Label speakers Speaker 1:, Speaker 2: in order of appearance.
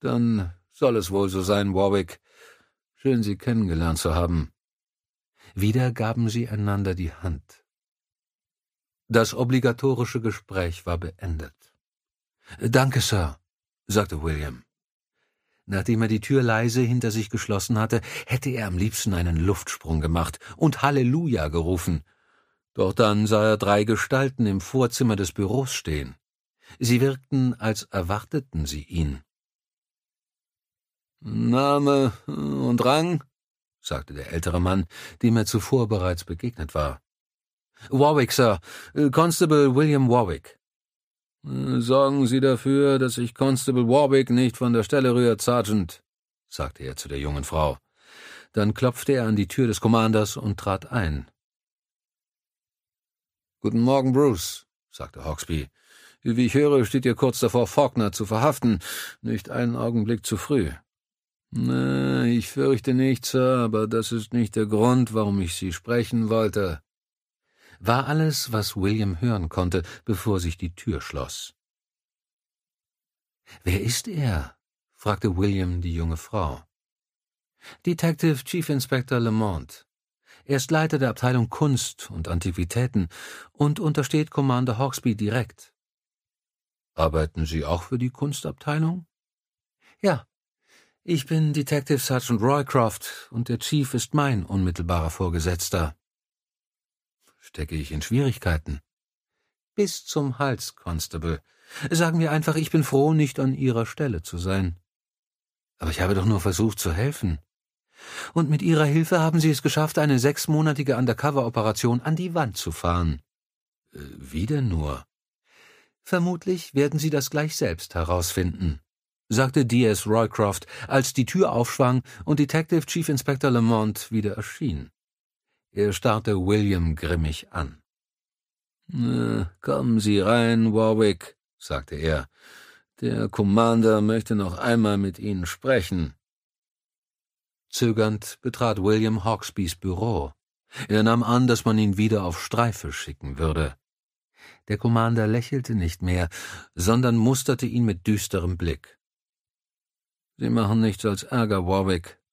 Speaker 1: »Dann soll es wohl so sein, Warwick. Schön, Sie kennengelernt zu haben.« Wieder gaben sie einander die Hand. Das obligatorische Gespräch war beendet. »Danke, Sir«, sagte William. Nachdem er die Tür leise hinter sich geschlossen hatte, hätte er am liebsten einen Luftsprung gemacht und Halleluja gerufen. Doch dann sah er 3 Gestalten im Vorzimmer des Büros stehen. Sie wirkten, als erwarteten sie ihn. »Name und Rang?« sagte der ältere Mann, dem er zuvor bereits begegnet war. »Warwick, Sir. Constable William Warwick.« »Sorgen Sie dafür, dass sich Constable Warwick nicht von der Stelle rührt, Sergeant«, sagte er zu der jungen Frau. Dann klopfte er an die Tür des Commanders und trat ein. »Guten Morgen, Bruce«, sagte Hawksby. »Wie ich höre, steht ihr kurz davor, Faulkner zu verhaften. Nicht einen Augenblick zu früh.« »Ich fürchte nicht, Sir, aber das ist nicht der Grund, warum ich Sie sprechen wollte«, war alles, was William hören konnte, bevor sich die Tür schloss. »Wer ist er?« fragte William die junge Frau. »Detective Chief Inspector Lamont. Er ist Leiter der Abteilung Kunst und Antiquitäten und untersteht Commander Hawksby direkt.« »Arbeiten Sie auch für die Kunstabteilung?« »Ja. Ich bin Detective Sergeant Roycroft und der Chief ist mein unmittelbarer Vorgesetzter.« »Stecke ich in Schwierigkeiten?« »Bis zum Hals, Constable. Sagen wir einfach, ich bin froh, nicht an Ihrer Stelle zu sein.« »Aber ich habe doch nur versucht zu helfen.« »Und mit Ihrer Hilfe haben Sie es geschafft, eine 6-monatige Undercover-Operation an die Wand zu fahren.« »Wie denn nur?« »Vermutlich werden Sie das gleich selbst herausfinden«, sagte D.S. Roycroft, als die Tür aufschwang und Detective Chief Inspector Lamont wieder erschien. Er starrte William grimmig an. »Kommen Sie rein, Warwick«, sagte er. »Der Commander möchte noch einmal mit Ihnen sprechen.« Zögernd betrat William Hawksbys Büro. Er nahm an, dass man ihn wieder auf Streife schicken würde. Der Commander lächelte nicht mehr, sondern musterte ihn mit düsterem Blick. »Sie machen nichts als Ärger, Warwick«,